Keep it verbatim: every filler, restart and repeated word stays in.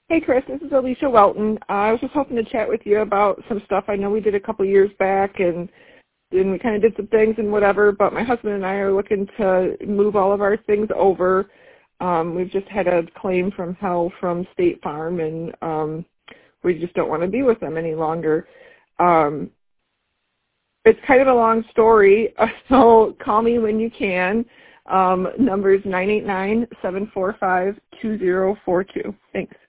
Hey, Chris, this is Alicia Welton. Uh, I was just hoping to chat with you about some stuff. I know we did a couple years back, and, and we kind of did some things and whatever, but my husband and I are looking to move all of our things over. Um, we've just had a claim from hell from State Farm, and um, we just don't want to be with them any longer. Um, it's kind of a long story, so call me when you can. Um, number is nine eight nine, seven four five, two zero four two. Thanks.